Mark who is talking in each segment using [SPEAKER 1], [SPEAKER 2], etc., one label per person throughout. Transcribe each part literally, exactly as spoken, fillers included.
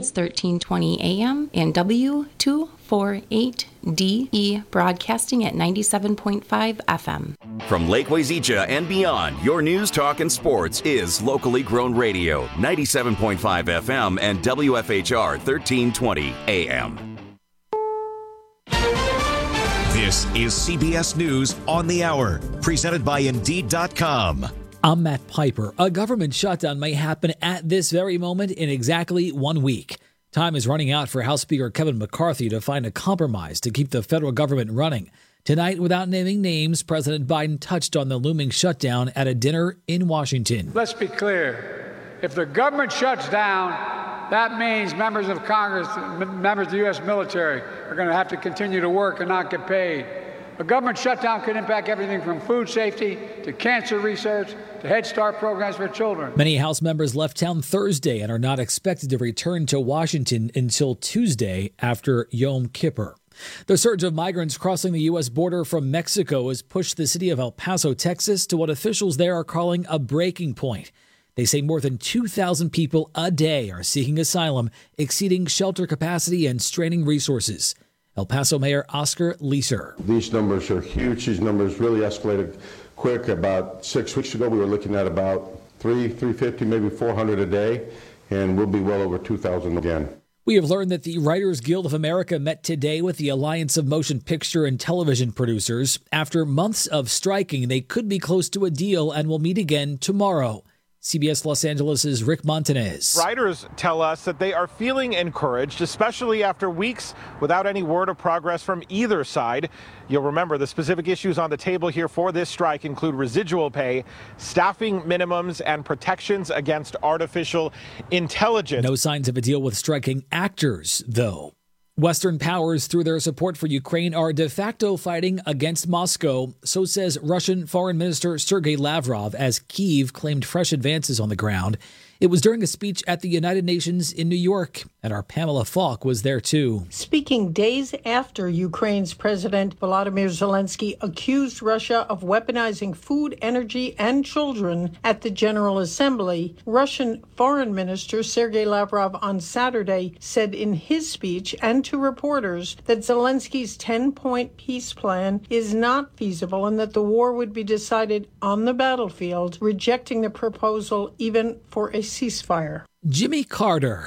[SPEAKER 1] Rapids thirteen twenty A M and W two forty-eight D E broadcasting at ninety-seven point five F M.
[SPEAKER 2] From Lake Wazeecha and beyond, your news, talk, and sports is locally grown radio, ninety-seven point five F M and W F H R thirteen twenty A M.
[SPEAKER 3] This is C B S News on the Hour, presented by Indeed dot com.
[SPEAKER 4] I'm Matt Piper. A government shutdown may happen at this very moment in exactly one week. Time is running out for House Speaker Kevin McCarthy to find a compromise to keep the federal government running. Tonight, without naming names, President Biden touched on the looming shutdown at a dinner in Washington.
[SPEAKER 5] Let's be clear. If the government shuts down, that means members of Congress, members of the U S military are going to have to continue to work and not get paid. A government shutdown could impact everything from food safety to cancer research to Head Start programs for children.
[SPEAKER 4] Many House members left town Thursday and are not expected to return to Washington until Tuesday after Yom Kippur. The surge of migrants crossing the U S border from Mexico has pushed the city of El Paso, Texas, to what officials there are calling a breaking point. They say more than two thousand people a day are seeking asylum, exceeding shelter capacity and straining resources. El Paso Mayor Oscar Leeser.
[SPEAKER 6] These numbers are huge. These numbers really escalated quick. About six weeks ago, we were looking at about three, three fifty, maybe four hundred a day, and we'll be well over two thousand again.
[SPEAKER 4] We have learned that the Writers Guild of America met today with the Alliance of Motion Picture and Television Producers. After months of striking, they could be close to a deal and will meet again tomorrow. C B S Los Angeles' Rick Montanez.
[SPEAKER 7] Writers tell us that they are feeling encouraged, especially after weeks without any word of progress from either side. You'll remember the specific issues on the table here for this strike include residual pay, staffing minimums, and protections against artificial intelligence.
[SPEAKER 4] No signs of a deal with striking actors, though. Western powers, through their support for Ukraine, are de facto fighting against Moscow, so says Russian Foreign Minister Sergei Lavrov, as Kyiv claimed fresh advances on the ground. It was during a speech at the United Nations in New York, and our Pamela Falk was there too.
[SPEAKER 8] Speaking days after Ukraine's President Volodymyr Zelensky accused Russia of weaponizing food, energy, and children at the General Assembly, Russian Foreign Minister Sergei Lavrov on Saturday said in his speech and to reporters that Zelensky's ten-point peace plan is not feasible and that the war would be decided on the battlefield, rejecting the proposal even for a ceasefire.
[SPEAKER 4] Jimmy Carter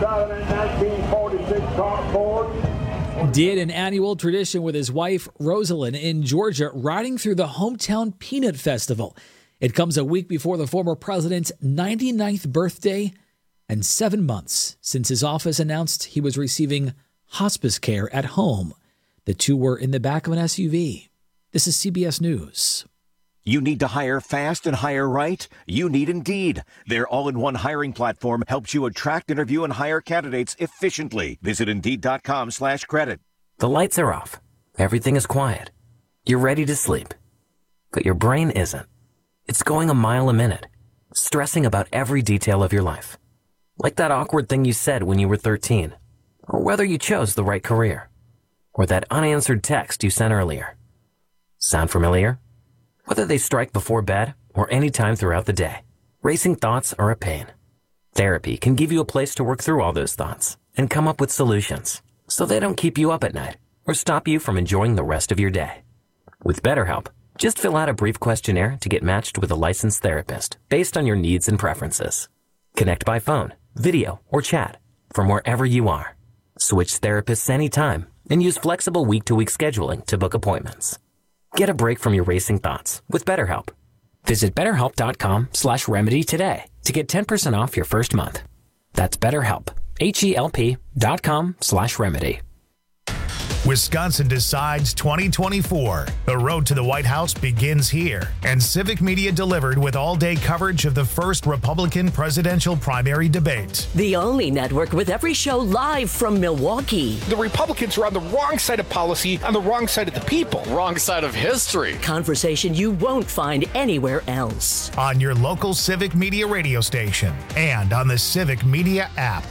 [SPEAKER 4] did an annual tradition with his wife, Rosalind, in Georgia, riding through the hometown Peanut Festival. It comes a week before the former president's ninety-ninth birthday and seven months since his office announced he was receiving hospice care at home. The two were in the back of an S U V. This is C B S News.
[SPEAKER 3] You need to hire fast and hire right? You need Indeed. Their all-in-one hiring platform helps you attract, interview, and hire candidates efficiently. Visit Indeed.com slash credit.
[SPEAKER 9] The lights are off. Everything is quiet. You're ready to sleep. But your brain isn't. It's going a mile a minute, stressing about every detail of your life. Like that awkward thing you said when you were thirteen, or whether you chose the right career, or that unanswered text you sent earlier. Sound familiar? Whether they strike before bed or any time throughout the day, racing thoughts are a pain. Therapy can give you a place to work through all those thoughts and come up with solutions so they don't keep you up at night or stop you from enjoying the rest of your day. With BetterHelp, just fill out a brief questionnaire to get matched with a licensed therapist based on your needs and preferences. Connect by phone, video, or chat from wherever you are. Switch therapists anytime and use flexible week-to-week scheduling to book appointments. Get a break from your racing thoughts with BetterHelp. Visit BetterHelp.com slash remedy today to get ten percent off your first month. That's BetterHelp, H-E-L-P dot com slash remedy.
[SPEAKER 10] Wisconsin decides twenty twenty-four. The road to the White House begins here, and Civic Media delivered with all-day coverage of the first Republican presidential primary debate.
[SPEAKER 11] The only network with every show live from Milwaukee.
[SPEAKER 12] The Republicans are on the wrong side of policy, on the wrong side of the people.
[SPEAKER 13] Wrong side of history.
[SPEAKER 11] Conversation you won't find anywhere else.
[SPEAKER 10] On your local Civic Media radio station and on the Civic Media app.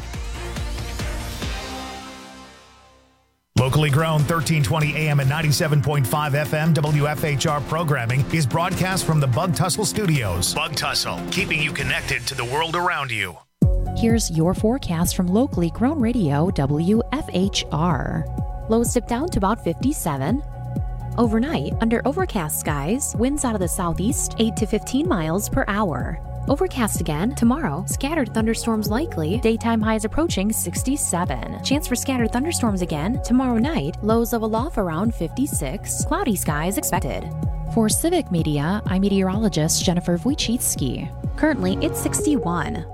[SPEAKER 10] Locally grown thirteen twenty A M and ninety-seven point five F M W F H R programming is broadcast from the Bug Tussle Studios. Bug Tussle, keeping you connected to the world around you.
[SPEAKER 13] Here's your forecast from locally grown radio W F H R. Lows dip down to about fifty-seven. Overnight, under overcast skies, winds out of the southeast eight to fifteen miles per hour. Overcast again tomorrow. Scattered thunderstorms likely. Daytime highs approaching sixty-seven. Chance for scattered thunderstorms again tomorrow night. Lows level off around fifty-six. Cloudy skies expected. For Civic Media, I'm meteorologist Jennifer Wojcicki. Currently, it's sixty-one.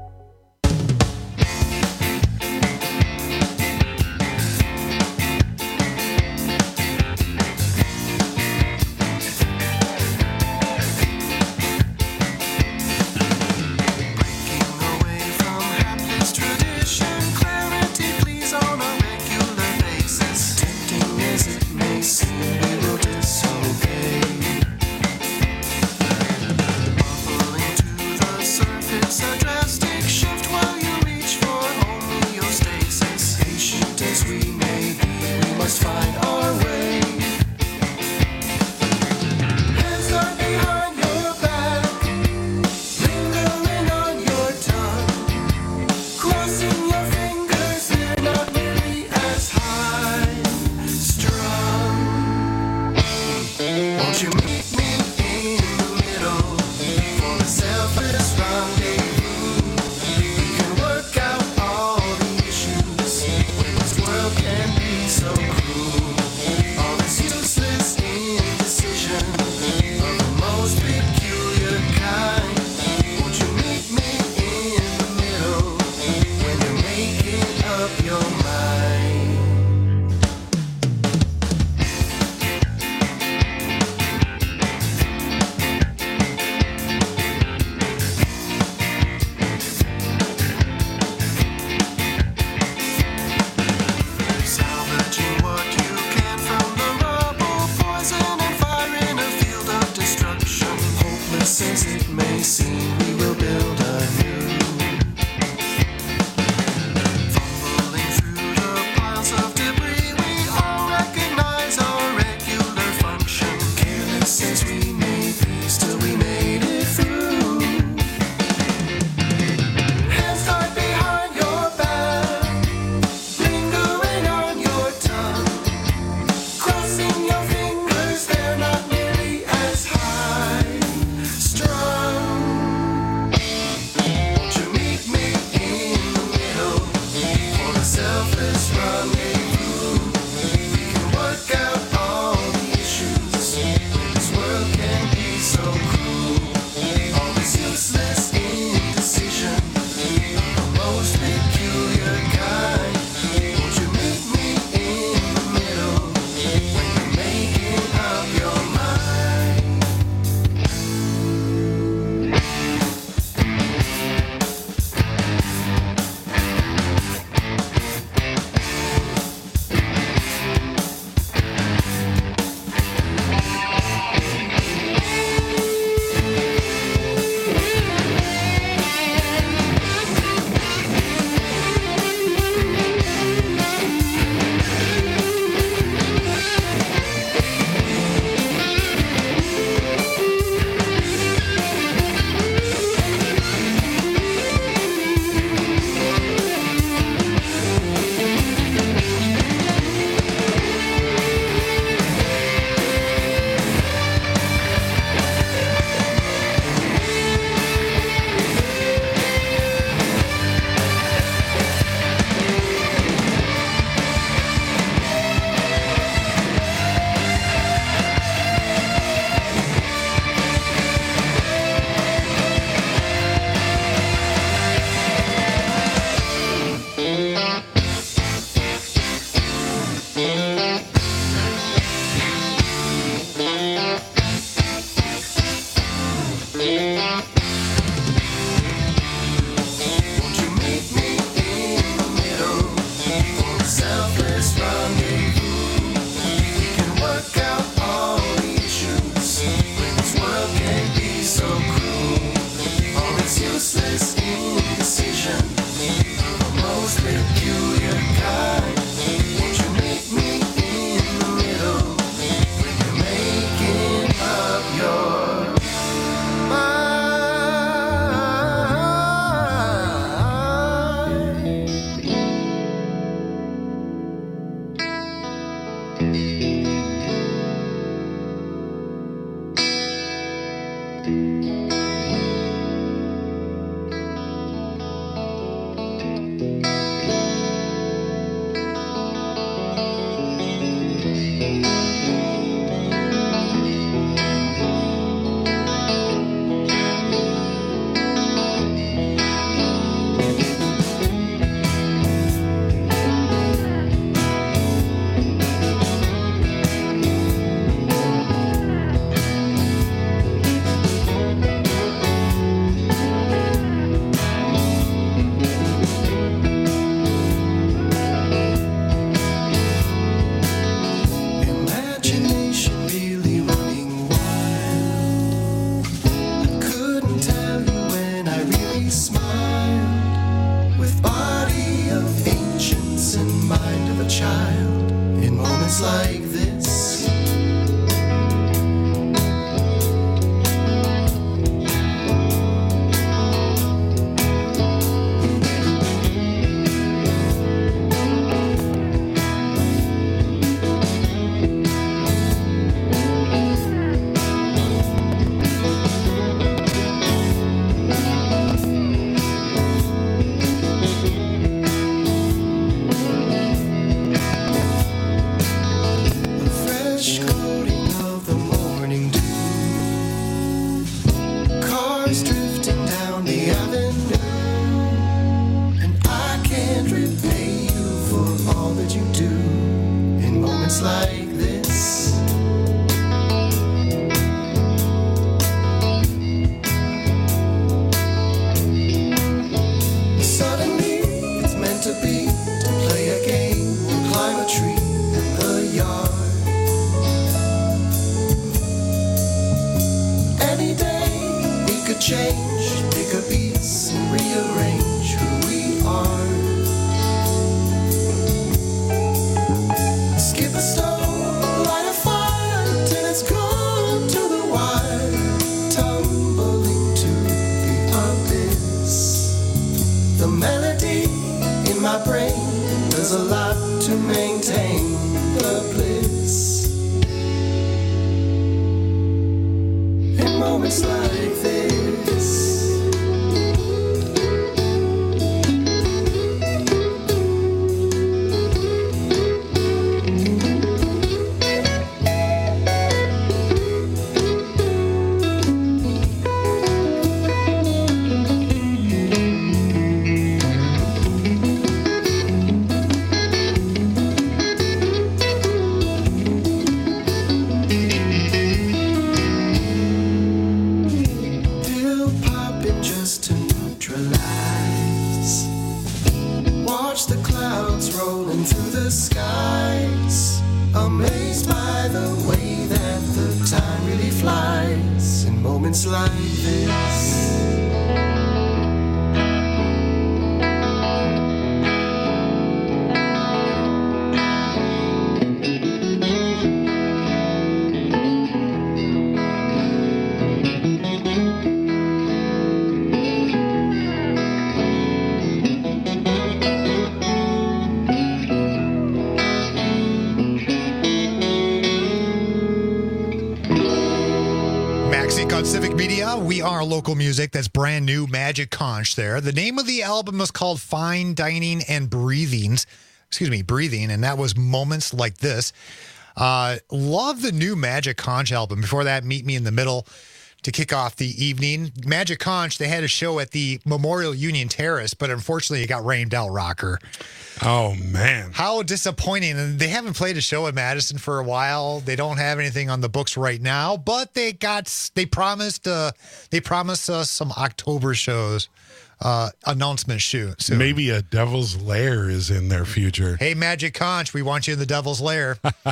[SPEAKER 14] We are local music. That's brand new. Magic Conch there. The name of the album is called Fine Dining and Breathings. Excuse me, Breathing. And that was Moments Like This. Uh, love the new Magic Conch album. Before that, Meet Me in the Middle to kick off the evening. Magic Conch, they had a show at the Memorial Union Terrace, but unfortunately it got rained out, Rocker.
[SPEAKER 15] Oh, man.
[SPEAKER 14] How disappointing. And they haven't played a show at Madison for a while. They don't have anything on the books right now, but they got, they promised, uh, they promised us some October shows, uh, announcement shoot. So
[SPEAKER 15] maybe a Devil's Lair is in their future.
[SPEAKER 14] Hey, Magic Conch, we want you in the Devil's Lair.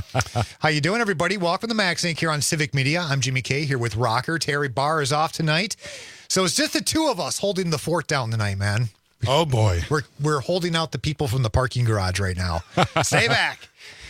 [SPEAKER 14] How you doing, everybody? Welcome to Max Inc here on Civic Media. I'm Jimmy K here with Rocker. Terry Barr is off tonight. So it's just the two of us holding the fort down tonight, man.
[SPEAKER 15] Oh, boy.
[SPEAKER 14] We're we're holding out the people from the parking garage right now. Stay back.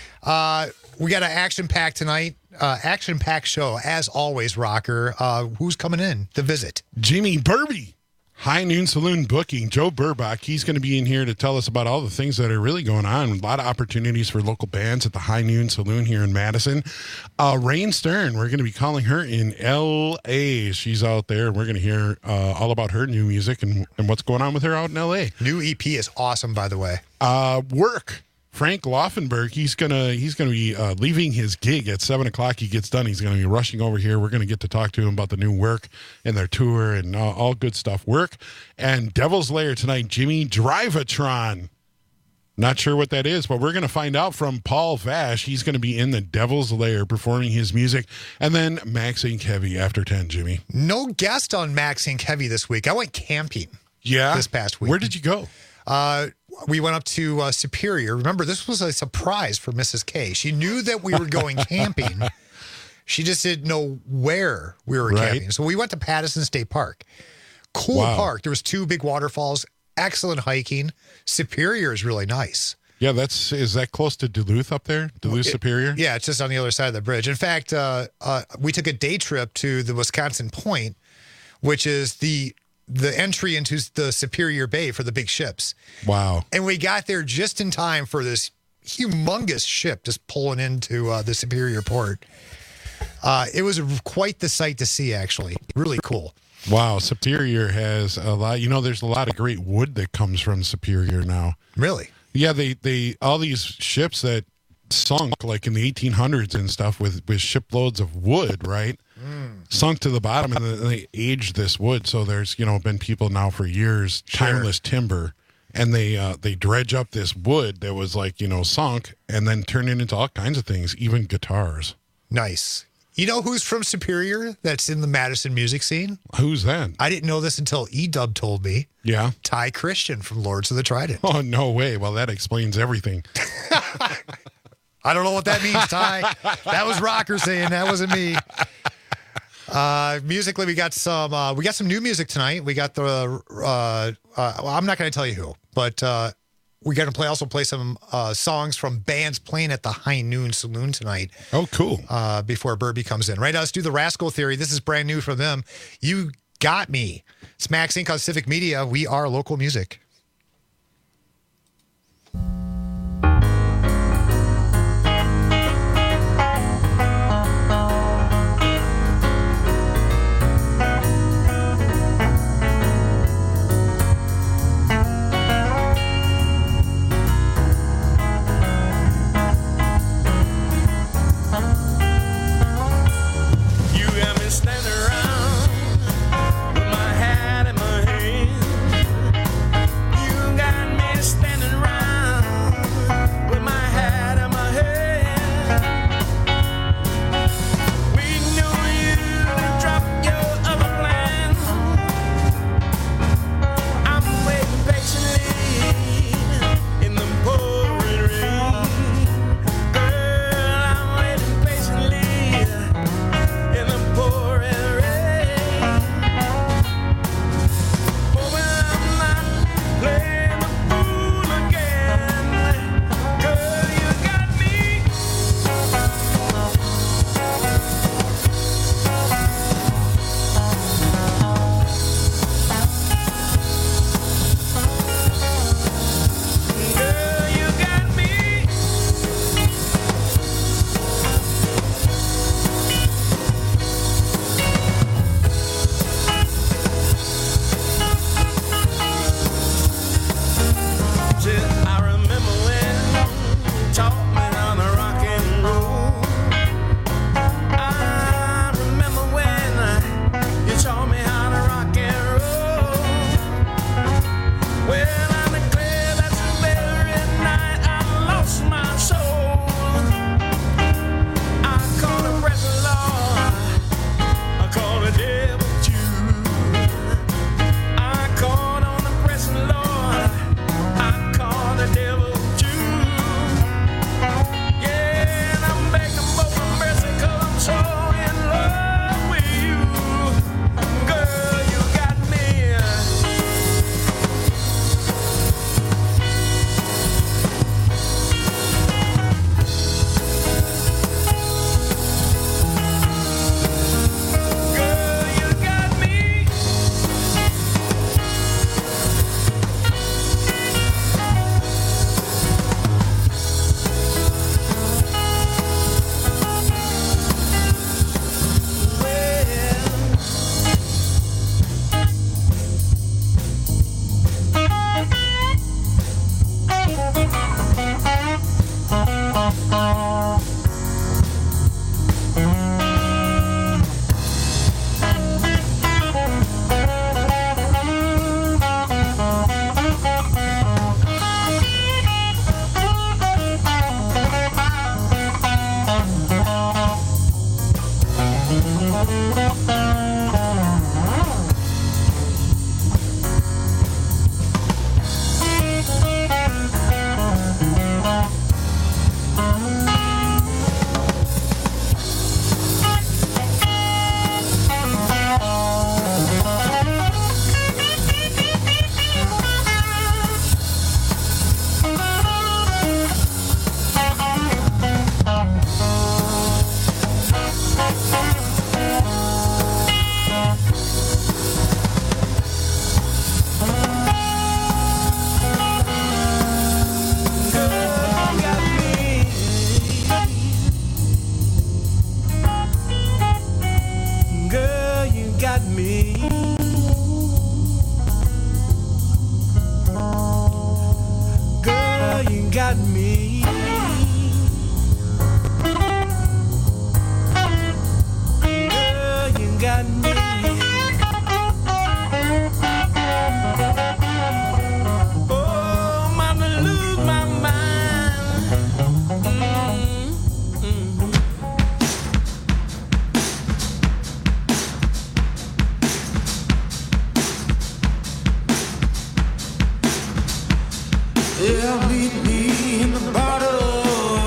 [SPEAKER 14] Uh, we got an action-packed tonight, uh, action-packed show, as always, Rocker. Uh, who's coming in to visit?
[SPEAKER 15] Jimmy Burby. High Noon Saloon booking. Joe Burbach, he's going to be in here to tell us about all the things that are really going on. A lot of opportunities for local bands at the High Noon Saloon here in Madison. Uh, Rain Stern, we're going to be calling her in L A. She's out there. We're going to hear uh, all about her new music and, and what's going on with her out in L A.
[SPEAKER 14] New E P is awesome, by the way.
[SPEAKER 15] Uh, work. Frank Laufenberg, he's gonna he's gonna be uh, leaving his gig at seven o'clock. He gets done. He's gonna be rushing over here. We're gonna get to talk to him about the new Work and their tour and uh, all good stuff. Work and Devil's Lair tonight. Jimmy Drivatron. Not sure what that is, but we're gonna find out from Paul Vash. He's gonna be in the Devil's Lair performing his music, and then Max Inc Heavy after ten. Jimmy,
[SPEAKER 14] no guest on Max Inc Heavy this week. I went camping.
[SPEAKER 15] Yeah,
[SPEAKER 14] this past week.
[SPEAKER 15] Where did you go?
[SPEAKER 14] Uh, we went up to uh, Superior. Remember, this was a surprise for Missus K. She knew that we were going camping. She just didn't know where we were
[SPEAKER 15] Right.
[SPEAKER 14] camping. So we went to Patterson State Park. Cool
[SPEAKER 15] Wow.
[SPEAKER 14] park. There was two big waterfalls. Excellent hiking. Superior is really nice.
[SPEAKER 15] Yeah, that's is that close to Duluth up there? Duluth
[SPEAKER 14] It-
[SPEAKER 15] Superior?
[SPEAKER 14] Yeah, it's just on the other side of the bridge. In fact, uh, uh, we took a day trip to the Wisconsin Point, which is the the entry into the Superior Bay for the big ships.
[SPEAKER 15] Wow.
[SPEAKER 14] And we got there just in time for this humongous ship just pulling into uh, the Superior Port. Uh, it was quite the sight to see, actually. Really cool.
[SPEAKER 15] Wow, Superior has a lot. You know, there's a lot of great wood that comes from Superior now.
[SPEAKER 14] Really?
[SPEAKER 15] Yeah, they they all these ships that sunk like in the eighteen hundreds and stuff with with shiploads of wood, right?
[SPEAKER 14] Mm.
[SPEAKER 15] Sunk to the bottom, and then they aged this wood. So there's you know been people now for years,
[SPEAKER 14] Sure.
[SPEAKER 15] timeless timber, and they uh, they dredge up this wood that was like you know sunk, and then turn it into all kinds of things, even guitars.
[SPEAKER 14] Nice. You know who's from Superior that's in the Madison music scene?
[SPEAKER 15] Who's that?
[SPEAKER 14] I didn't know this until E-Dub told me.
[SPEAKER 15] Yeah.
[SPEAKER 14] Ty Christian from Lords of the Trident.
[SPEAKER 15] Oh, no way. Well, that explains everything.
[SPEAKER 14] I don't know what that means, Ty. That was Rocker saying that wasn't me. Uh, musically, we got some uh, we got some new music tonight. We got the uh, uh, well, I'm not going to tell you who, but uh, we're going to play also play some uh, songs from bands playing at the High Noon Saloon tonight.
[SPEAKER 15] Oh, cool.
[SPEAKER 14] Uh, before Burby comes in. Right now, let's do the Rascal Theory. This is brand new from them. You Got Me. It's Max Inc on Civic Media. We are local music.
[SPEAKER 16] You got me standing around with my hat in my hand. got me. Girl, you got me. Oh, I'm about to lose my mind. Mm-hmm. Yeah, meet me in the bottle.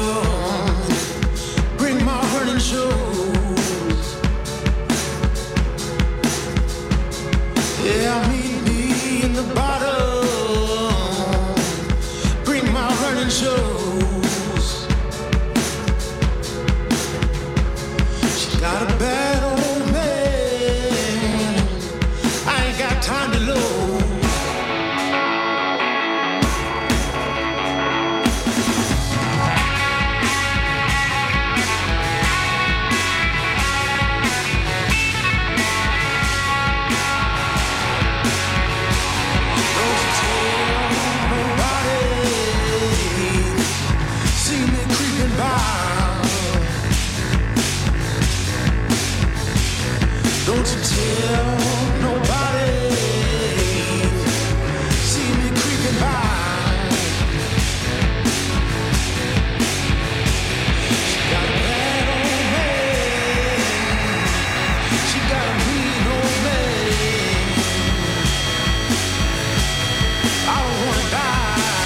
[SPEAKER 16] Bring my hurting shoes. Yeah, meet me in the bottle. Bring my hurting shoes. She got a bad old man. I ain't got time to lose. Don't you tell nobody. See me creeping by. She got a bad old man. She got a mean old man. I don't wanna die.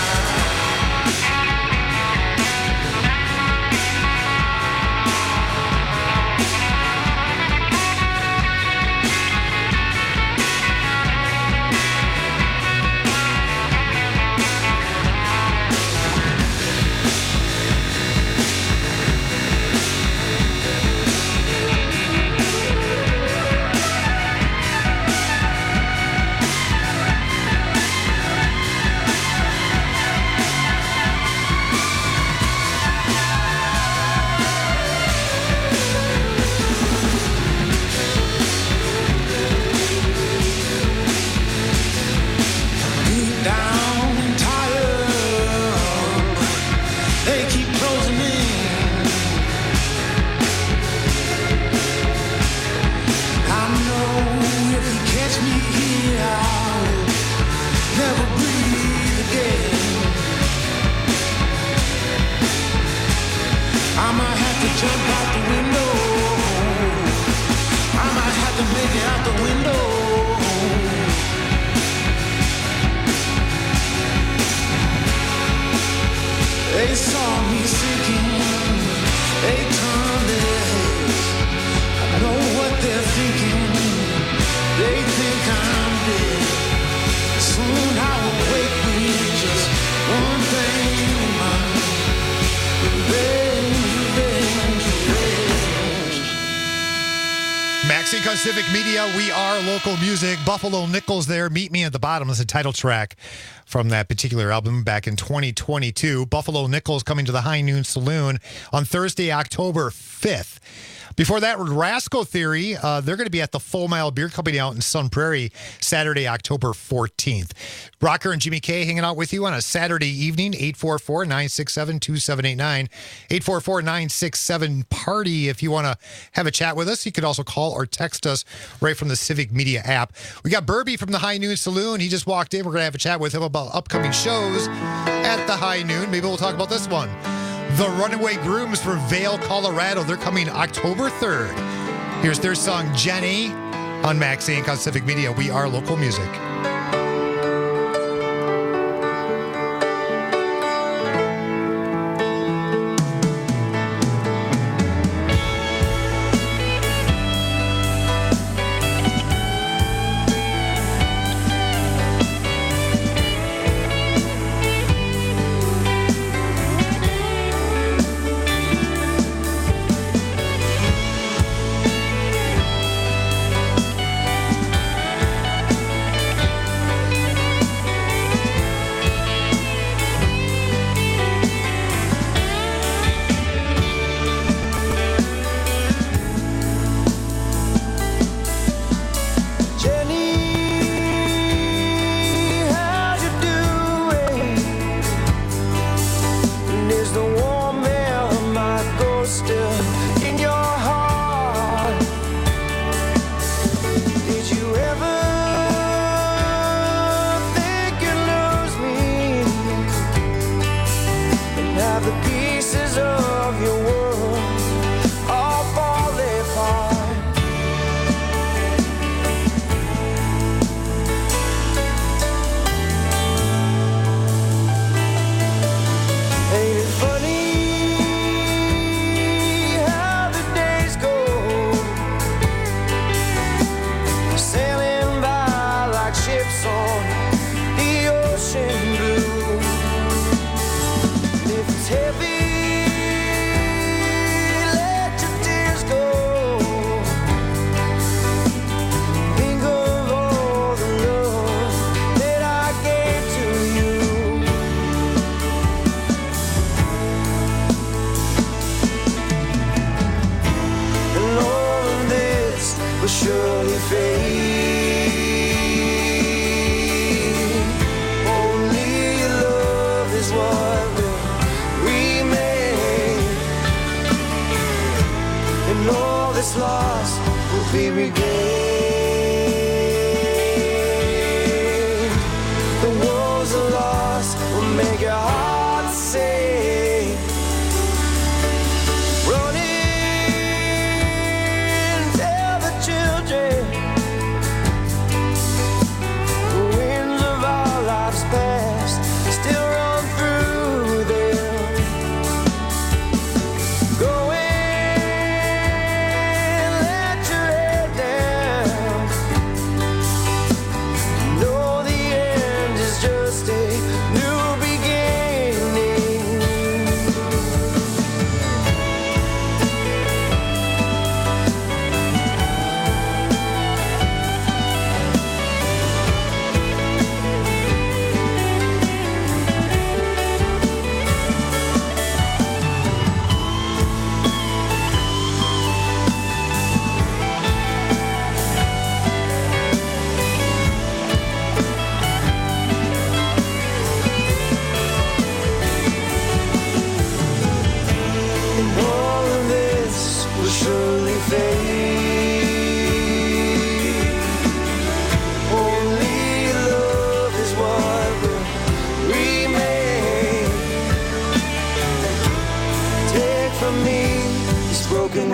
[SPEAKER 16] They saw me sinking, they turned their heads. I know what they're thinking, they think I'm dead. Soon I will wake with just one thing in mind. Revenge, revenge, revenge.
[SPEAKER 14] Maxine on Civic Media, we are local music. Buffalo Nichols there, Meet Me at the Bottom is the title track from that particular album back in twenty twenty-two. Buffalo Nichols coming to the High Noon Saloon on Thursday, October fifth. Before that, Rascal Theory, uh, they're going to be at the Full Mile Beer Company out in Sun Prairie Saturday, October fourteenth. Rocker and Jimmy K hanging out with you on a Saturday evening, eight four four, nine six seven, two seven eight nine, eight four four, nine six seven, PARTY. If you want to have a chat with us, you could also call or text us right from the Civic Media app. We got Burby from the High Noon Saloon. He just walked in. We're going to have a chat with him about upcoming shows at the High Noon. Maybe we'll talk about this one. The Runaway Grooms from Vail, Colorado. They're coming October third. Here's their song, Jenny, on Max Incorporated on Civic Media. We are local music.
[SPEAKER 16] the pieces of your world all fall apart. Ain't it funny how the days go, sailing by like ships on the ocean blue. If it's heavy, let your tears go. Think of all the love that I gave to you. And all of this will surely fade. Only your love is what will remain. And all that's lost will be regained. The walls are lost will make your heart sing. Running, tell the children the winds of our lives past still run through them. Going, let your head down. Know the end is just a new beginning. And all of this will surely fade. Only love is what will remain. Take from me these broken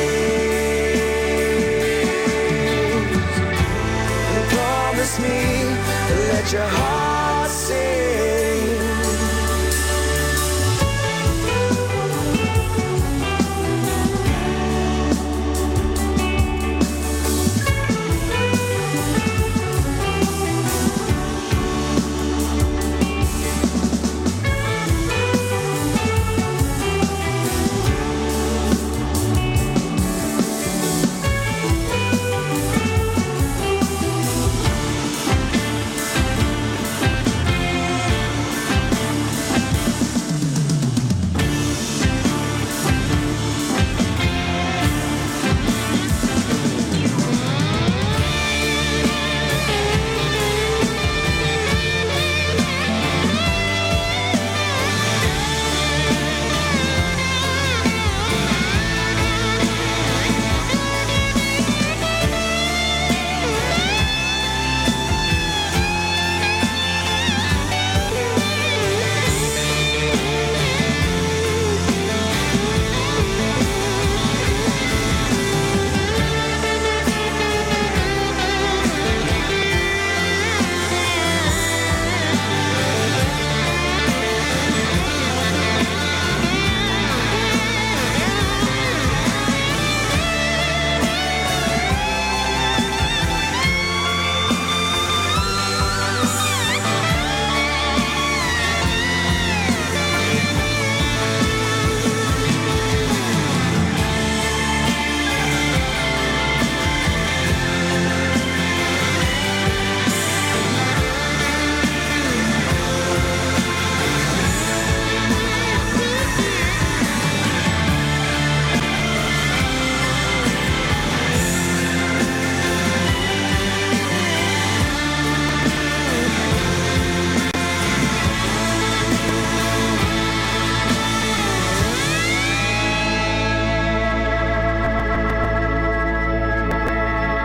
[SPEAKER 16] wings and promise me to let your heart sing.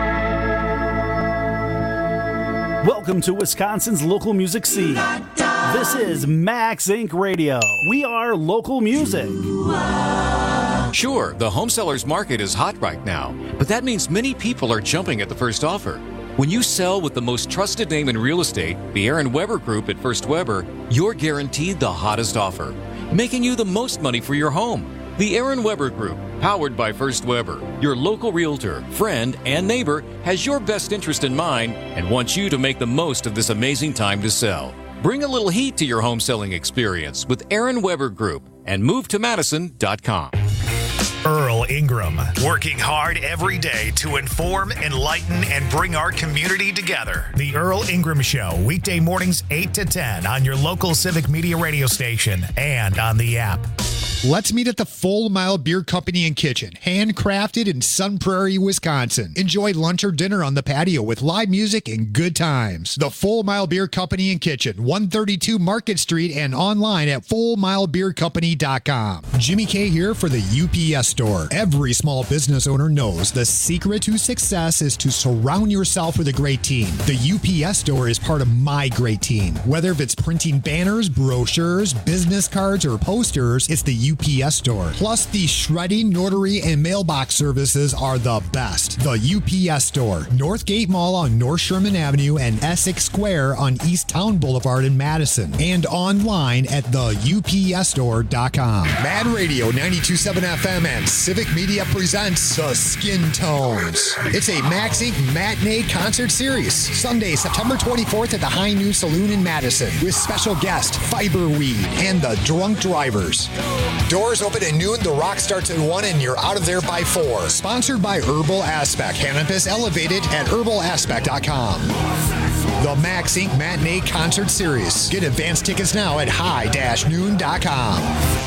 [SPEAKER 17] Welcome to Wisconsin's local music scene. This is Max Incorporated. Radio. We are local music.
[SPEAKER 18] Sure, the home sellers market is hot right now, but that means many people are jumping at the first offer. When you sell with the most trusted name in real estate, the Aaron Weber Group at First Weber, you're guaranteed the hottest offer, making you the most money for your home. The Aaron Weber Group, powered by First Weber, your local realtor, friend, and neighbor, has your best interest in mind and wants you to make the most of this amazing time to sell. Bring a little heat to your home selling experience with Aaron Weber Group and move to madison dot com.
[SPEAKER 10] Earl Ingram, working hard every day to inform, enlighten, and bring our community together. The Earl Ingram Show, weekday mornings eight to ten on your local Civic Media radio station and on the app.
[SPEAKER 14] Let's meet at the Full Mile Beer Company and Kitchen, handcrafted in Sun Prairie, Wisconsin. Enjoy lunch or dinner on the patio with live music and good times. The Full Mile Beer Company and Kitchen, one thirty-two Market Street, and online at full mile beer company dot com. Jimmy K here for the U P S Store. Every small business owner knows the secret to success is to surround yourself with a great team. The U P S Store is part of my great team. Whether if it's printing banners, brochures, business cards, or posters, it's the U P S Store. Plus, the shredding, notary, and mailbox services are the best. The U P S Store, Northgate Mall on North Sherman Avenue and Essex Square on East Town Boulevard in Madison, and online at the U P S store dot com. Mad Radio ninety-two point seven F M and Civic Media presents The Skin Tones. It's a Max Incorporated matinee concert series. Sunday, September twenty-fourth at the High Noon Saloon in Madison with special guest Fiberweed and the Drunk Drivers. Doors open at noon, the rock starts at one, and you're out of there by four. Sponsored by Herbal Aspect. Cannabis Elevated at herbal aspect dot com. The Max Incorporated Matinee Concert Series. Get advance tickets now at high dash noon dot com.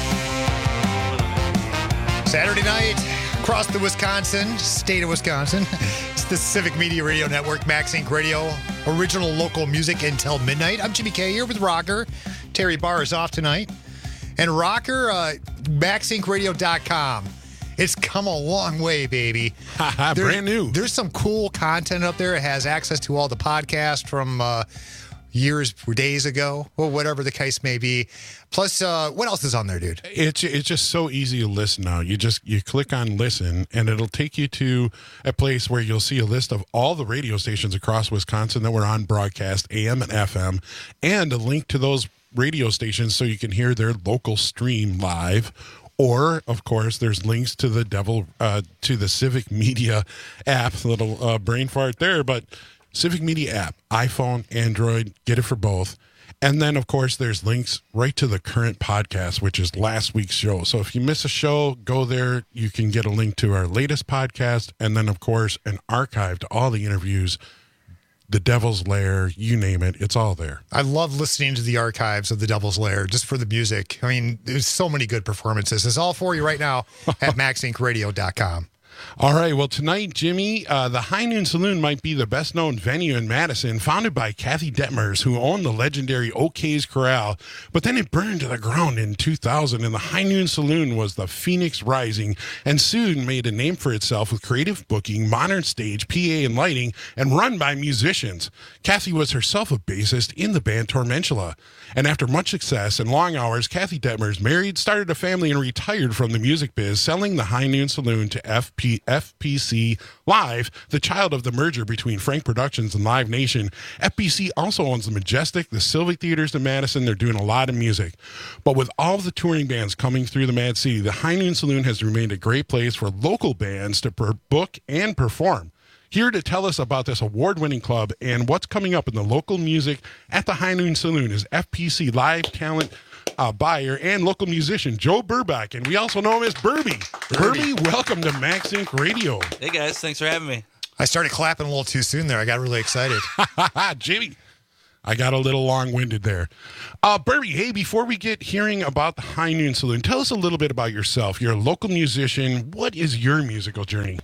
[SPEAKER 14] Saturday night, across the Wisconsin, state of Wisconsin. It's the Civic Media Radio Network, Max Incorporated Radio, original local music until midnight. I'm Jimmy K here with Rocker. Terry Barr is off tonight. And Rocker, uh, max inc radio dot com. It's come a long way, baby.
[SPEAKER 15] Brand new.
[SPEAKER 14] There's some cool content up there. It has access to all the podcasts from uh, years or days ago, or whatever the case may be. Plus, uh, what else is on there, dude?
[SPEAKER 15] It's it's just so easy to listen now. You just you click on listen, and it'll take you to a place where you'll see a list of all the radio stations across Wisconsin that were on broadcast, A M and F M, and a link to those radio stations so you can hear their local stream live. Or, of course, there's links to the devil uh, to the Civic Media app. A little uh, brain fart there, but Civic Media app, iPhone, Android, get it for both. And then, of course, there's links right to the current podcast, which is last week's show. So if you miss a show, go there. You can get a link to our latest podcast. And then, of course, an archive to all the interviews, The Devil's Lair, you name it. It's all there.
[SPEAKER 14] I love listening to the archives of The Devil's Lair just for the music. I mean, there's so many good performances. It's all for you right now at max inc radio dot com.
[SPEAKER 15] All right. Well, tonight, Jimmy, uh, the High Noon Saloon might be the best-known venue in Madison, founded by Kathy Detmers, who owned the legendary O'Kay's Corral. But then it burned to the ground in two thousand, and the High Noon Saloon was the Phoenix Rising, and soon made a name for itself with creative booking, modern stage, P A, and lighting, and run by musicians. Kathy was herself a bassist in the band Tormentula. And after much success and long hours, Kathy Detmers married, started a family, and retired from the music biz, selling the High Noon Saloon to F P, F P C Live, the child of the merger between Frank Productions and Live Nation. F P C also owns the Majestic, the Sylvie Theaters in Madison. They're doing a lot of music. But with all of the touring bands coming through the Mad City, the High Noon Saloon has remained a great place for local bands to per- book and perform. Here to tell us about this award-winning club and what's coming up in the local music at the High Noon Saloon is F P C Live talent uh, buyer and local musician Joe Burbach, and we also know him as Burby. Burby, welcome to Max Incorporated Radio.
[SPEAKER 19] Hey guys, thanks for having me.
[SPEAKER 14] I started clapping a little too soon there. I got really excited.
[SPEAKER 15] Jimmy, I got a little long-winded there. Uh, Burby, hey, before we get hearing about the High Noon Saloon, tell us a little bit about yourself. You're a local musician. What is your musical journey?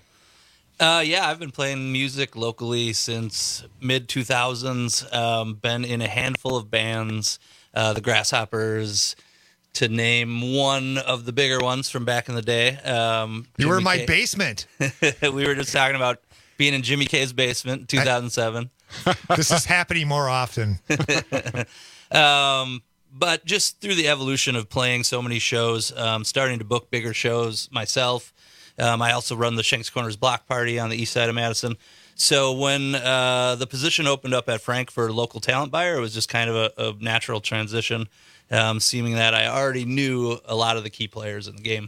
[SPEAKER 19] Uh, yeah, I've been playing music locally since mid two thousands. Um, been in a handful of bands, uh, the Grasshoppers, to name one of the bigger ones from back in the day. Um,
[SPEAKER 14] you were in my
[SPEAKER 19] K.
[SPEAKER 14] basement.
[SPEAKER 19] We were just talking about being in Jimmy K's basement in two thousand seven.
[SPEAKER 14] This is happening more often.
[SPEAKER 19] um, but just through the evolution of playing so many shows, um, starting to book bigger shows myself. Um, I also run the Shanks Corners Block Party on the east side of Madison. So when uh, the position opened up at Frank for local talent buyer, it was just kind of a, a natural transition, um, seeming that I already knew a lot of the key players in the game.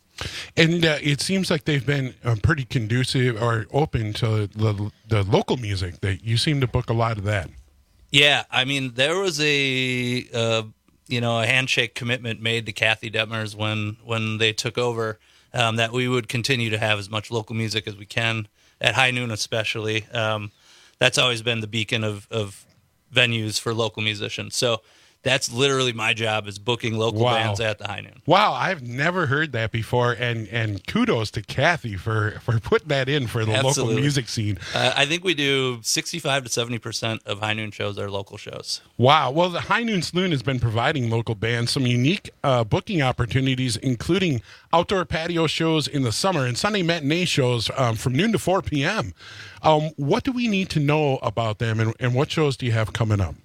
[SPEAKER 15] And uh, it seems like they've been uh, pretty conducive or open to the, the local music. That you seem to book a lot of that.
[SPEAKER 19] Yeah, I mean, there was a uh, you know a handshake commitment made to Kathy Detmers when when they took over, um, that we would continue to have as much local music as we can at High Noon, especially. Um, that's always been the beacon of of venues for local musicians. So that's literally my job, is booking local
[SPEAKER 15] Wow.
[SPEAKER 19] bands at the High Noon.
[SPEAKER 15] Wow, I've never heard that before, and and kudos to Kathy for for putting that in for the
[SPEAKER 19] Absolutely.
[SPEAKER 15] local music scene.
[SPEAKER 19] Uh, I think we do sixty-five to seventy percent of High Noon shows are local shows.
[SPEAKER 15] Wow. Well, the High Noon Saloon has been providing local bands some unique uh, booking opportunities, including outdoor patio shows in the summer and Sunday matinee shows um, from noon to four p.m. Um, what do we need to know about them, and, and what shows do you have coming up?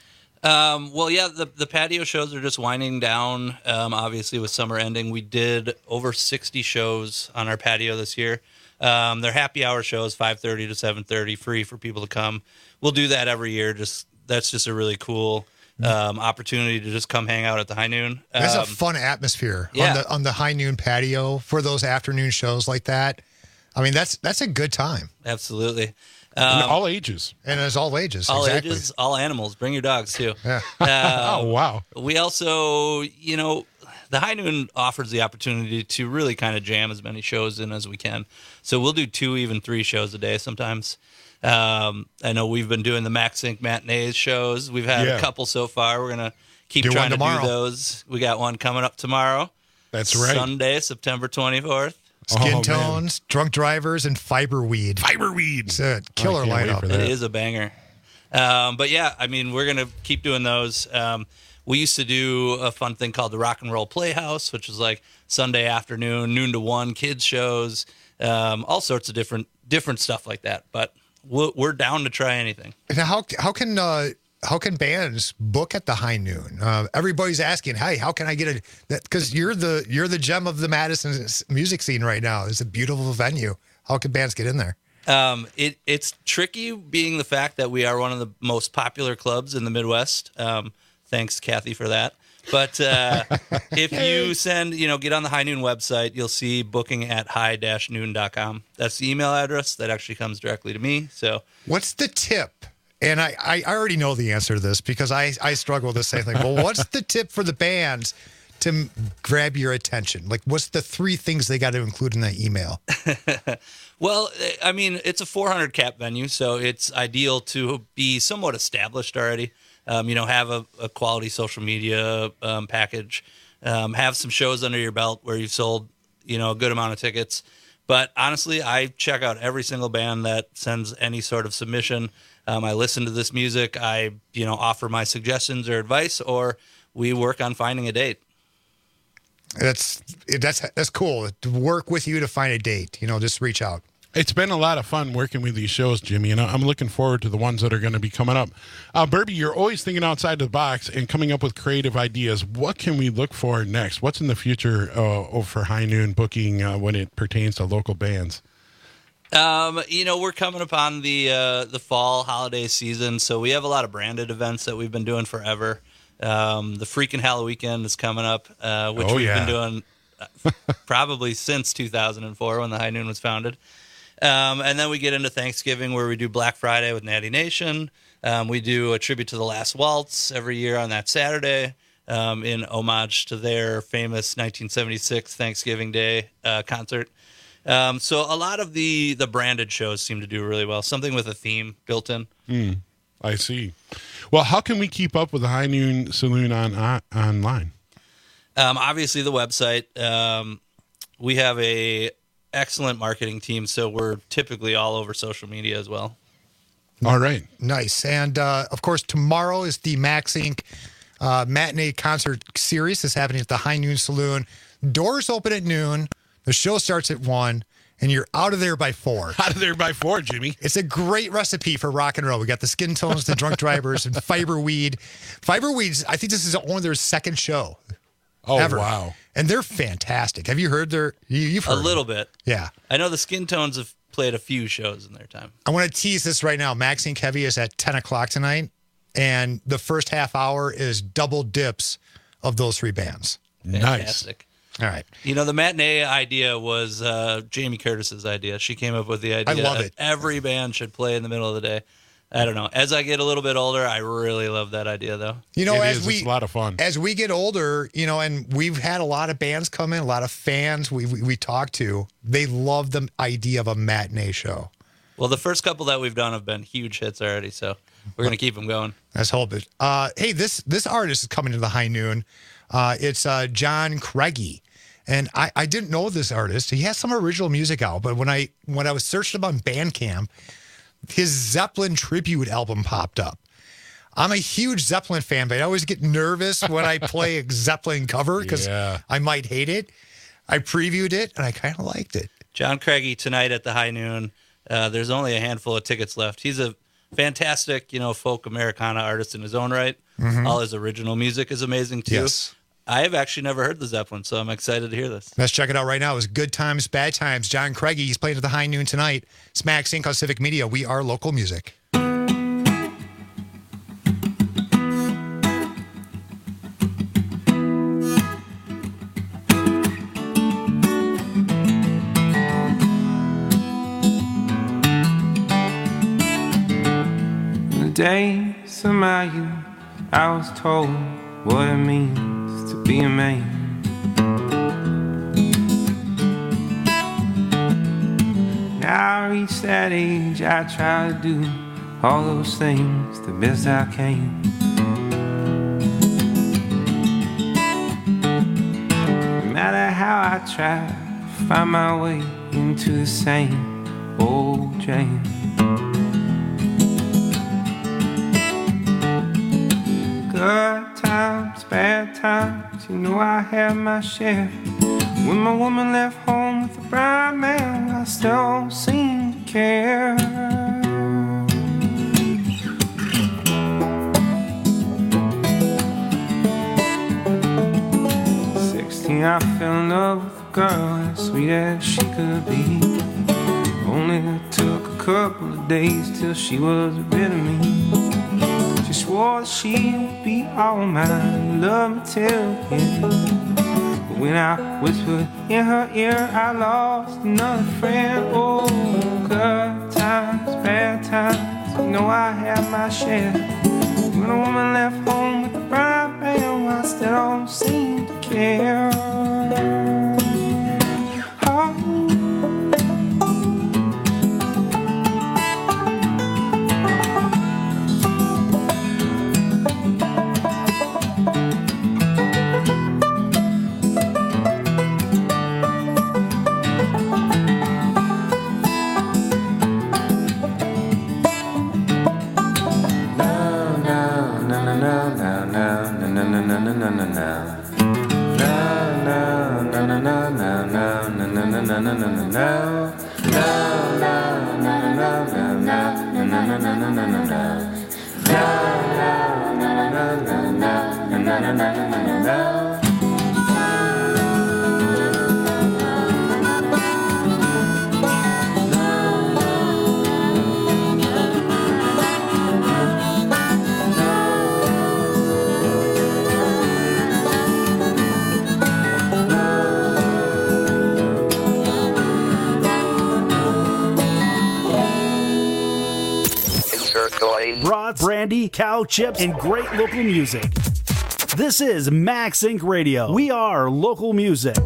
[SPEAKER 19] Um, well, yeah, the, the patio shows are just winding down. Um, obviously, with summer ending, we did over sixty shows on our patio this year. Um, they're happy hour shows, five thirty to seven thirty, free for people to come. We'll do that every year. Just that's just a really cool um, opportunity to just come hang out at the High Noon.
[SPEAKER 14] There's
[SPEAKER 19] Um,
[SPEAKER 14] a fun atmosphere
[SPEAKER 19] yeah.
[SPEAKER 14] on the on the High Noon patio for those afternoon shows like that. I mean, that's that's a good time.
[SPEAKER 19] Absolutely.
[SPEAKER 15] And
[SPEAKER 19] Um,
[SPEAKER 15] all ages.
[SPEAKER 14] And as all ages.
[SPEAKER 19] all
[SPEAKER 14] exactly.
[SPEAKER 19] ages, all animals. Bring your dogs too.
[SPEAKER 14] Yeah.
[SPEAKER 15] Oh, wow.
[SPEAKER 19] We also, you know, the High Noon offers the opportunity to really kind of jam as many shows in as we can. So we'll do two, even three shows a day sometimes. Um, I know we've been doing the Max Inc matinees shows. We've had
[SPEAKER 15] Yeah.
[SPEAKER 19] a couple so far. We're gonna keep
[SPEAKER 14] Do one
[SPEAKER 19] trying to
[SPEAKER 14] tomorrow.
[SPEAKER 19] do those. We got one coming up tomorrow.
[SPEAKER 15] That's right.
[SPEAKER 19] Sunday, September twenty-fourth.
[SPEAKER 14] Skin
[SPEAKER 15] Oh, man.
[SPEAKER 14] tones, drunk drivers, and fiber weed.
[SPEAKER 15] Fiber weed.
[SPEAKER 14] It's a killer
[SPEAKER 15] I can't wait
[SPEAKER 14] lineup.
[SPEAKER 15] for
[SPEAKER 19] It
[SPEAKER 15] that.
[SPEAKER 19] is a banger. Um, but yeah, I mean, we're going to keep doing those. Um, we used to do a fun thing called the Rock and Roll Playhouse, which is like Sunday afternoon, noon to one, kids shows, um, all sorts of different different stuff like that. But we'll, we're down to try anything.
[SPEAKER 14] Now, how how can uh, how can bands book at the High Noon? Uh, everybody's asking, "Hey, how can I get a?" Because you're the you're the gem of the Madison s- music scene right now. It's a beautiful venue. How can bands get in there?
[SPEAKER 19] Um, it it's tricky, being the fact that we are one of the most popular clubs in the Midwest. Um, thanks, Kathy, for that. But uh, if you send, you know, get on the High Noon website, you'll see booking at high dash noon dot com. That's the email address that actually comes directly to me. So
[SPEAKER 14] What's the tip? And I, I already know the answer to this because I, I struggle with the same thing. Well, what's the tip for the bands to m- grab your attention? Like, what's the three things they got to include in that email?
[SPEAKER 19] Well, I mean, it's a four hundred cap venue, so it's ideal to be somewhat established already. Um, you know, have a, a quality social media um, package, um, have some shows under your belt where you've sold, you know, a good amount of tickets. But honestly, I check out every single band that sends any sort of submission. Um, I listen to this music. I, you know, offer my suggestions or advice, or we work on finding a date.
[SPEAKER 14] That's that's that's cool to work with you to find a date. You know, just reach out.
[SPEAKER 15] It's been a lot of fun working with these shows, Jimmy, and I'm looking forward to the ones that are going to be coming up. Uh, Burby, you're always thinking outside the box and coming up with creative ideas. What can we look for next? What's in the future uh, for High Noon booking uh, when it pertains to local bands?
[SPEAKER 19] Um, you know, we're coming upon the uh, the fall holiday season, so we have a lot of branded events that we've been doing forever. Um, the Freakin' Halloween Weekend is coming up, uh, which
[SPEAKER 15] Oh,
[SPEAKER 19] we've
[SPEAKER 15] yeah.
[SPEAKER 19] been doing uh, probably since two thousand four when the High Noon was founded. Um, and then we get into Thanksgiving, where we do Black Friday with Natty Nation. Um, we do a tribute to the Last Waltz every year on that Saturday, um, in homage to their famous nineteen seventy-six Thanksgiving Day uh, concert. Um, so a lot of the the branded shows seem to do really well. Something with a theme built in.
[SPEAKER 15] Mm, I see. Well, how can we keep up with the High Noon Saloon on, on online?
[SPEAKER 19] Um, obviously, the website. Um, we have a excellent marketing team, so we're typically all over social media as well.
[SPEAKER 15] All right.
[SPEAKER 14] Nice. And, uh, of course, tomorrow is the Max Incorporated. Uh, matinee concert series is happening at the High Noon Saloon. Doors open at noon. The show starts at one. and you're out of there by four.
[SPEAKER 15] Out of there by four, Jimmy.
[SPEAKER 14] It's a great recipe for rock and roll. We got the Skin Tones, the Drunk Drivers, and Fiberweed. Fiberweed's, I think this is only their second show.
[SPEAKER 15] Oh,
[SPEAKER 14] ever.
[SPEAKER 15] wow.
[SPEAKER 14] And they're fantastic. Have you heard their, you, you've heard
[SPEAKER 19] A little
[SPEAKER 14] them.
[SPEAKER 19] bit.
[SPEAKER 14] Yeah.
[SPEAKER 19] I know the Skin Tones have played a few shows in their time.
[SPEAKER 14] I want to tease this right now. Maxine Kevy is at ten o'clock tonight, and the first half hour is double dips of those three bands.
[SPEAKER 19] Fantastic.
[SPEAKER 14] Nice. All right.
[SPEAKER 19] You know, the matinee idea was uh, Jamie Curtis's idea. She came up with the idea
[SPEAKER 14] I love
[SPEAKER 19] that
[SPEAKER 14] it.
[SPEAKER 19] every band should play in the middle of the day. I don't know. As I get a little bit older, I really love that idea, though.
[SPEAKER 14] You know,
[SPEAKER 15] It
[SPEAKER 14] as
[SPEAKER 15] is.
[SPEAKER 14] we
[SPEAKER 15] It's a lot of fun.
[SPEAKER 14] as we get older, you know, and we've had a lot of bands come in, a lot of fans we we, we talk to. They love the idea of a matinee show.
[SPEAKER 19] Well, the first couple that we've done have been huge hits already, so we're going to keep them going.
[SPEAKER 14] Let's hope it. Uh, hey, this this artist is coming to the High Noon. Uh, it's uh, John Craigie, and I, I didn't know this artist. He has some original music out, but when I when I was searching him on Bandcamp, his Zeppelin tribute album popped up. I'm a huge Zeppelin fan, but I always get nervous when I play a Zeppelin cover because
[SPEAKER 15] Yeah.
[SPEAKER 14] I might hate it. I previewed it, and I kind of liked it.
[SPEAKER 19] John Craigie tonight at the High Noon. Uh, there's only a handful of tickets left. He's a fantastic, you know, folk Americana artist in his own right.
[SPEAKER 14] Mhm.
[SPEAKER 19] All his original music is amazing, too.
[SPEAKER 14] Yes.
[SPEAKER 19] I have actually never heard the Zeppelin, so I'm excited to hear this.
[SPEAKER 14] Let's check it out right now. It's Good Times, Bad Times. John Craigie, he's playing at the High Noon tonight. Smack Sync on Civic Media. We are local music.
[SPEAKER 20] In the days of my youth, I was told what it means to be a man. Now I reached that age, I try to do all those things the best I can. No matter how I try to find my way into the same old jam. Good times, bad times, you know I had my share. When my woman left home with a brown man, I still don't seem to care. Sixteen, I fell in love with a girl as sweet as she could be. Only took a couple of days till she was rid of me. She swore that she would be all mine, love me till the end. But when I whispered in her ear, I lost another friend. Oh, good times, bad times, you know I had my share. When a woman left home with a brown man, I still don't seem to care. Oh.
[SPEAKER 17] Brats, brandy, cow chips, and great local music. This is Max Inc Radio. We are local music.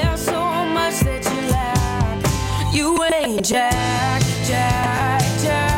[SPEAKER 21] Jack, Jack, Jack.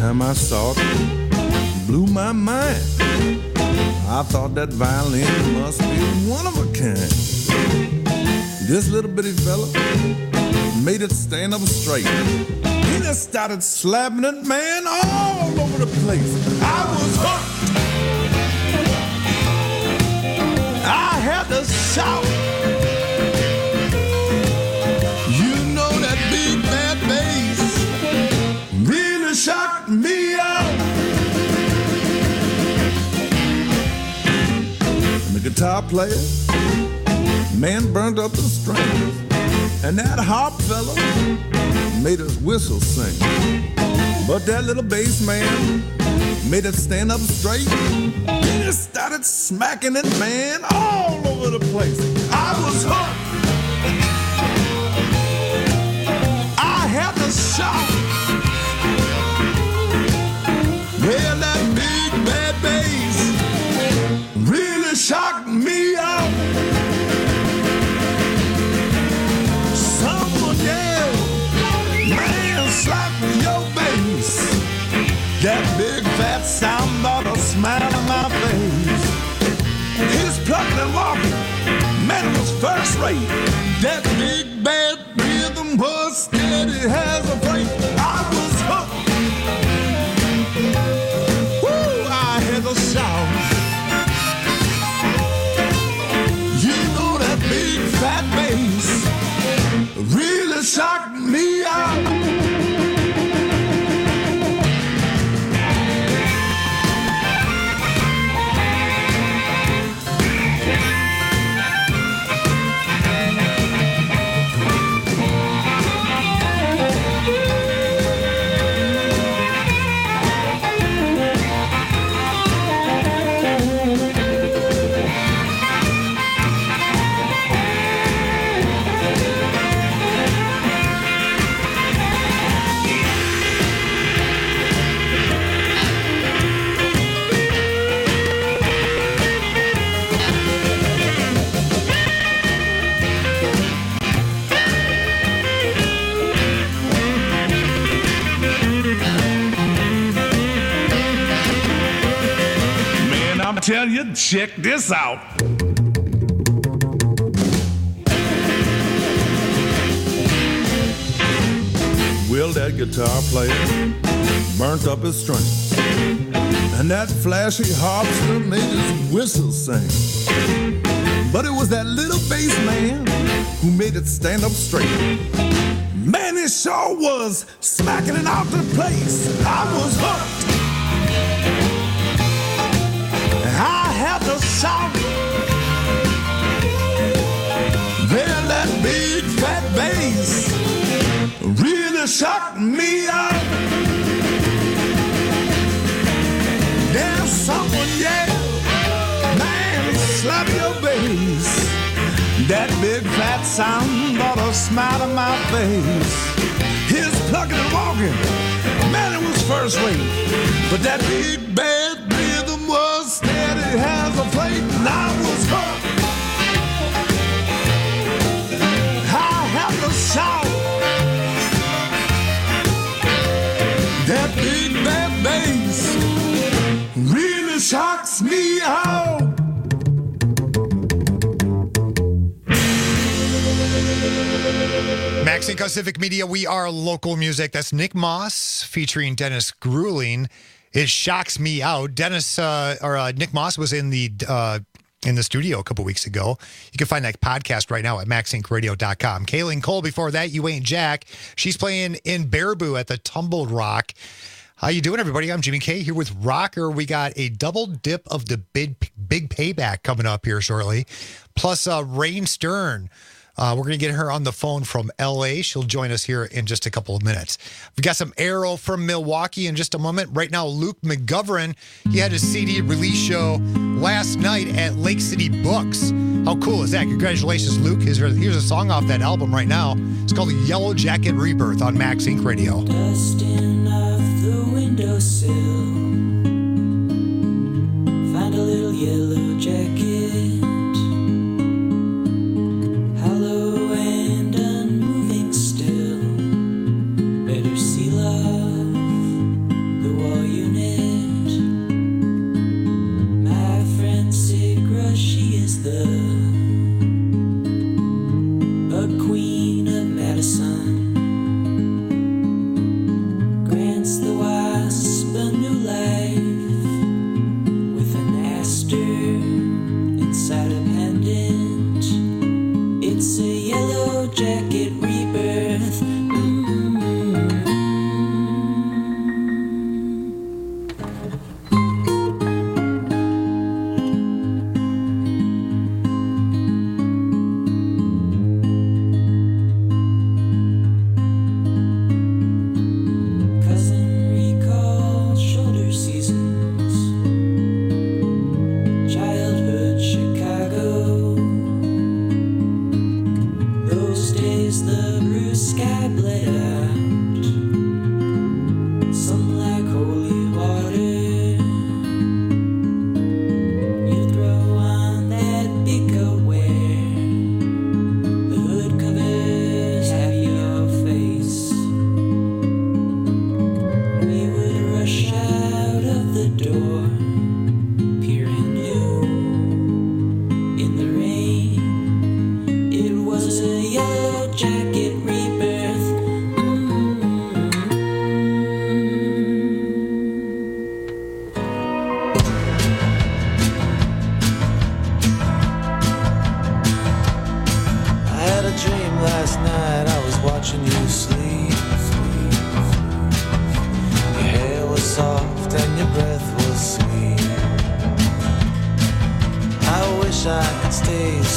[SPEAKER 16] time I saw it, blew my mind. I thought that violin must be one of a kind. This little bitty fella made it stand up straight. He just started slapping it, man, all over the place. I was hooked. I had to shout. You know that big bad bass really shocked me out. And the guitar player, man, burned up the strings. And that harp fella made us whistle sing. But that little bass man made it stand up straight. He just started smacking it, man, all over the place. I was hooked. I had to shout. Well, that big bad bass really shocked me out. Someone yelled, man, slap your bass. That big fat sound brought a smile on my face. His plucking and walking, man, it was first rate. That big bad rhythm was steady as a freight. I was hooked. Woo, I had to shout. You know that big fat bass really shocked me out. Tell you, check this out. Well, that guitar player burnt up his strings, and that flashy harpster made his whistle sing. But it was that little bass man who made it stand up straight. Man, it sure was smacking it out the place. I was hooked. I had to shout. Well, that big fat bass really shocked me out. There's someone yelled, man, slap your bass. That big fat sound brought a smile to my face. His plucking and walking, man, it was first rate. But that big bad rhythm was steady as a plate, and I was hooked. I had to shout. That big bad bass really shocks me out.
[SPEAKER 14] Max Inc. Civic Media, we are local music. That's Nick Moss featuring Dennis Grueling. It shocks me out. Dennis uh, or uh, Nick Moss was in the uh, in the studio a couple weeks ago. You can find that podcast right now at max inc radio dot com. Kaylin Cole before that, You Ain't Jack. She's playing in Baraboo at the Tumbled Rock. How you doing, everybody? I'm Jimmy K here with Rocker. We got a double dip of the big big payback coming up here shortly. Plus uh, Rain Stern. Uh, we're going to get her on the phone from L A. She'll join us here in just a couple of minutes. We've got some Arrow from Milwaukee in just a moment. Right now, Luke McGovern, he had his C D release show last night at Lake City Books. How cool is that? Congratulations, Luke. Here's, here's a song off that album right now. It's called Yellow Jacket Rebirth on Max Inc Radio.
[SPEAKER 21] Dusting off the windowsill, find a little yellow jacket. The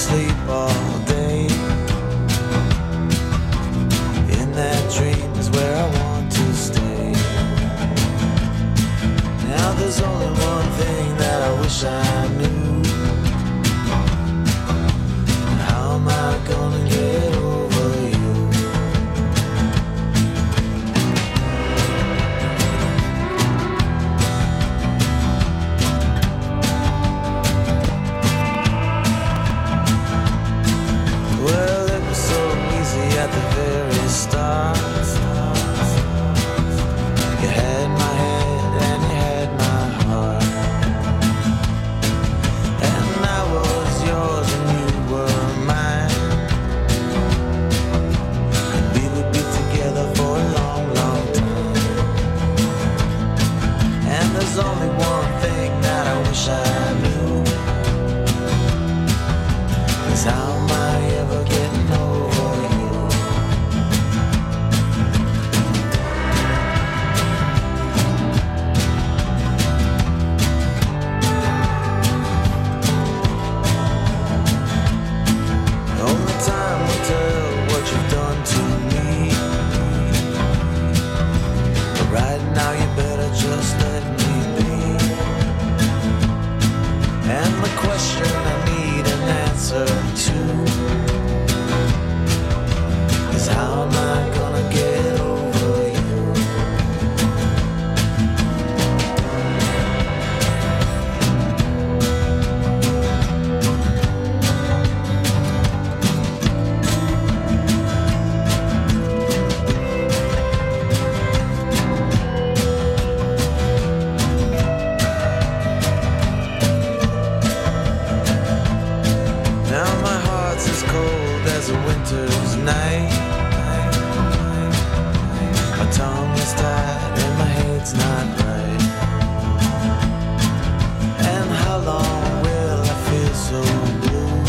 [SPEAKER 21] sleep all day. In that dream is where I want to stay. Now there's only one thing that I wish I knew. How am I gonna get over you? Well, it was so easy at the very start. You had my head and you had my heart, and I was yours and you were mine, and we would be together for a long, long time. And there's only one thing that I wish I knew, is how am I ever getting over you? Only time will tell what you've done to me, but right now you better just let me be. And the question I need an answer to is how am I gonna get over you? Now my heart's as cold as a winter's night. My tongue is tied and my head's not right. And how long will I feel so blue?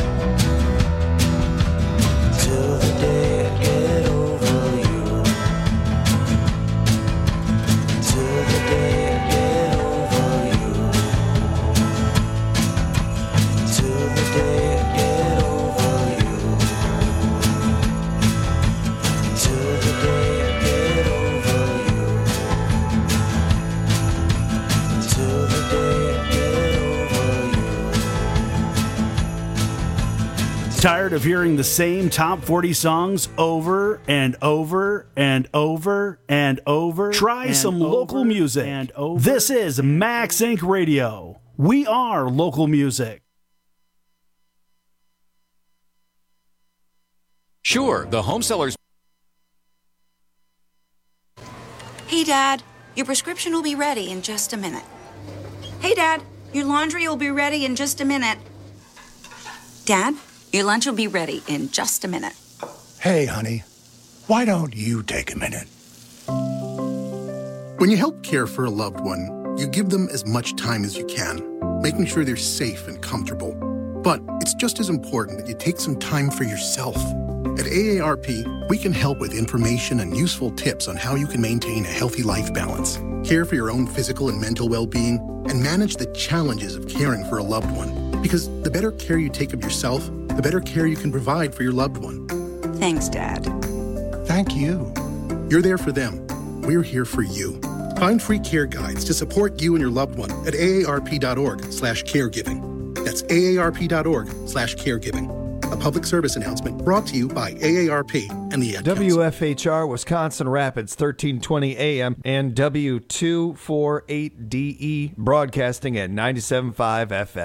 [SPEAKER 21] Till the day I get over you. Till the day I get over you. Till the day I get over you. Till the day I get over you. Till the day I get over you.
[SPEAKER 17] Tired of hearing the same top forty songs over and over and over and over? Try
[SPEAKER 1] and
[SPEAKER 17] some
[SPEAKER 1] over
[SPEAKER 17] local music.
[SPEAKER 1] and over
[SPEAKER 17] This is Max Inc Radio. We are local music.
[SPEAKER 18] Sure, the home sellers.
[SPEAKER 22] Hey, Dad, your prescription will be ready in just a minute. Hey, Dad, your laundry will be ready in just a minute. Dad, your lunch will be ready in just a minute.
[SPEAKER 23] Hey, honey, why don't you take a minute?
[SPEAKER 24] When you help care for a loved one, you give them as much time as you can, making sure they're safe and comfortable. But it's just as important that you take some time for yourself. At A A R P, we can help with information and useful tips on how you can maintain a healthy life balance, care for your own physical and mental well-being, and manage the challenges of caring for a loved one. Because the better care you take of yourself, the better care you can provide for your loved one.
[SPEAKER 22] Thanks, Dad.
[SPEAKER 23] Thank you.
[SPEAKER 24] You're there for them. We're here for you. Find free care guides to support you and your loved one at aarp.org slash caregiving. That's aarp.org slash caregiving. A public service announcement brought to you by A A R P and the Ad Council.
[SPEAKER 1] W F H R Wisconsin Rapids, thirteen twenty A M and W two forty-eight D E broadcasting at ninety-seven point five F M.